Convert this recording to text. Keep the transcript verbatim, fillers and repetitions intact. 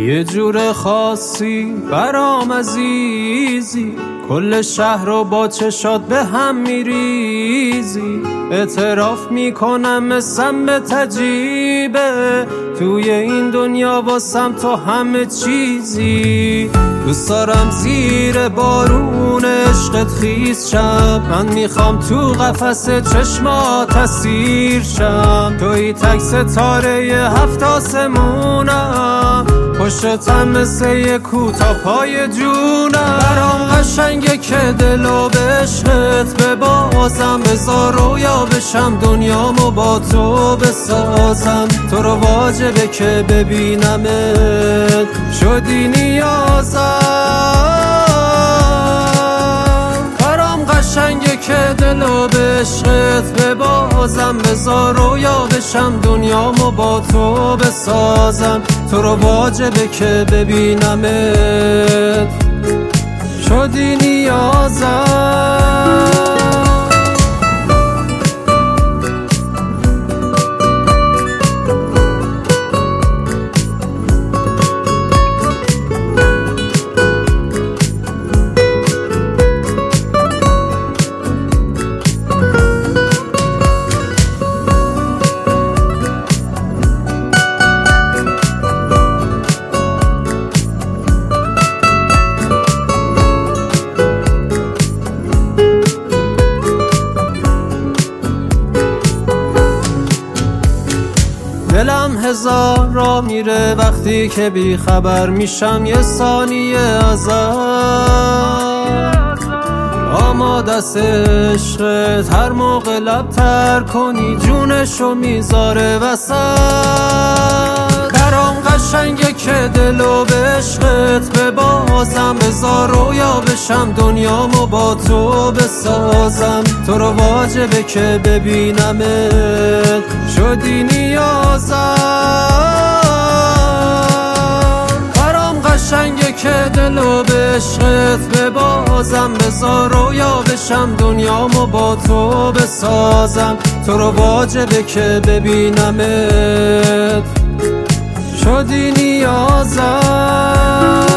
یه جور خاصی برام عزیزی، کل شهر رو با چشات به هم میریزی. اعتراف میکنم مثل به تجیبه، توی این دنیا واسم تو همه چیزی. دوست دارم زیر بارون عشقت خیس شم، من میخوام تو قفس چشمات اسیر شم. توی تک ستاره ی هفت آسمونم، پشتم مثل یه کوتا پای جونم. برام قشنگه که دلو به عشقت ببازم، بذار رویا بشم دنیامو با تو بسازم. تو رو واجبه که ببینمت، شدی نیازم. برام قشنگه که دلو به عشقت ببازم، بذار رویا بشم دنیامو با تو بسازم. تو رو واجبه که ببینمت، شدی نیازم. دلم هزار را میره وقتی که بی خبر میشم یه ثانیه ازت. آماده است عشقت هر موقع لب تر کنی، جونشو میذاره وسط. برام قشنگه که دلو به عشقت ببازم، بذار رویا بشم دنیامو با تو بسازم. تو رو واجبه که ببینمت، شدی نیازم. برام قشنگه که دلو به عشقت ببازم، بذار رویا بشم دنیامو با تو بسازم. تو رو واجبه که ببینمت، شدی نیازم.